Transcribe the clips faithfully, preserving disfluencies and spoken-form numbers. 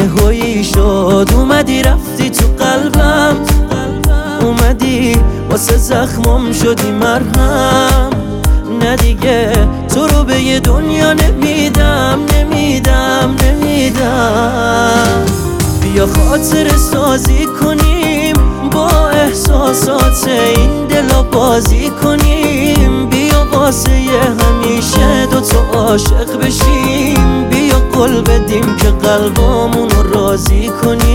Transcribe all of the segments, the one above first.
یهویی شد اومدی رفتی تو قلبم، اومدی واسه زخمم شدی مرهم. نه دیگه تو رو به یه دنیا نمیدم نمیدم نمیدم. بیا خاطر سازی کنیم با احساسات این دلا بازی کنیم. بیا واسه همیشه دوتا عاشق بشیم. بیا قول بدیم که قلبامون رو راضی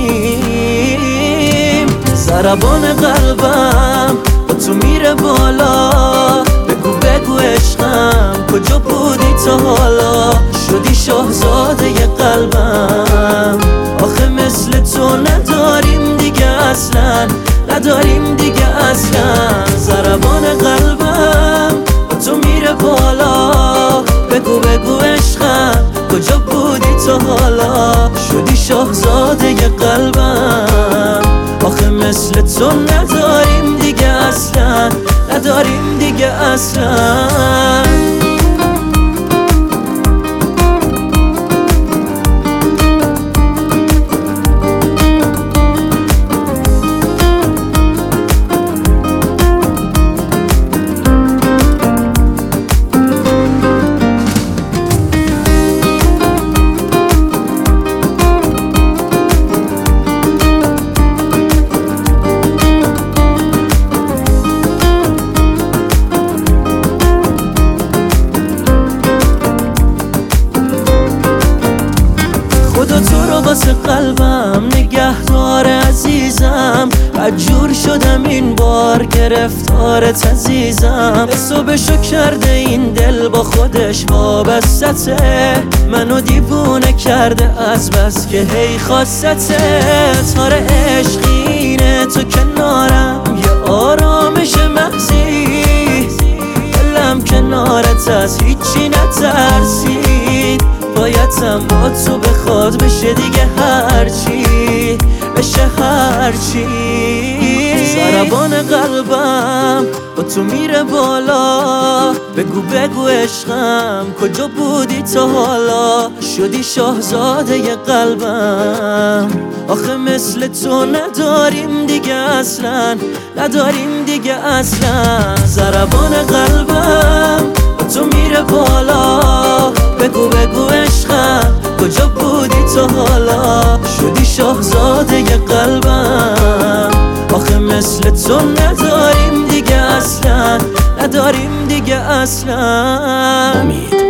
کنیم. ضربان قلبم با تو میره بالا، بگو بگو عشقم کجا بودی تا حالا؟ شدی شاهزاده قلبم، آخه مثل تو نداریم دیگه اصلا، نداریم دیگه اصلا. ضربان قلبم با تو میره بالا، بگو بگو عشقم کجا بودی تا حالا؟ شدی شاهزاده قلبم، آخه مثل تو نداریم دیگه اصلا، نداریم دیگه اصلا. خدا تو رو واسه قلبم نگهدار عزیزم. بدجور شدم این بار گرفتارت عزیزم. حسابشو کرده این دل با خودش وابستته، منو دیوونه کرده از بس که هی خواستته. تار عشقینه تو کنارم یه آرامش محضی، دلم کنارت از هیچی نترسید. بایدم با تو بخواد بشه دیگه هرچی، بشه هرچی. ضربان قلبم با تو میره بالا، بگو بگو عشقم کجا بودی تا حالا؟ شدی شاهزاده قلبم، آخه مثل تو نداریم دیگه اصلا، نداریم دیگه اصلا. ضربان قلبم با تو میره بالا، بگو بگو عشقم کجا بودی تا حالا؟ شدی شاهزاده قلبم، آخه مثل تو نداریم دیگه اصلا، نداریم دیگه اصلا.